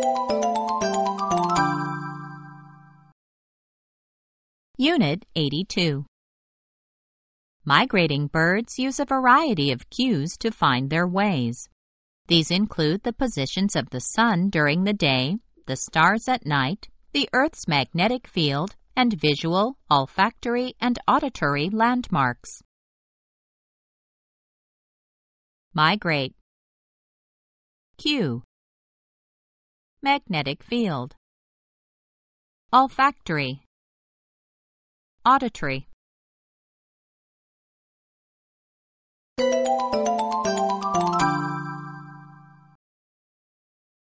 Unit 82. Migrating birds use a variety of cues to find their ways. These include the positions of the sun during the day, the stars at night, the Earth's magnetic field, and visual, olfactory, and auditory landmarks. Migrate. Cue. Magnetic field. Olfactory. Auditory.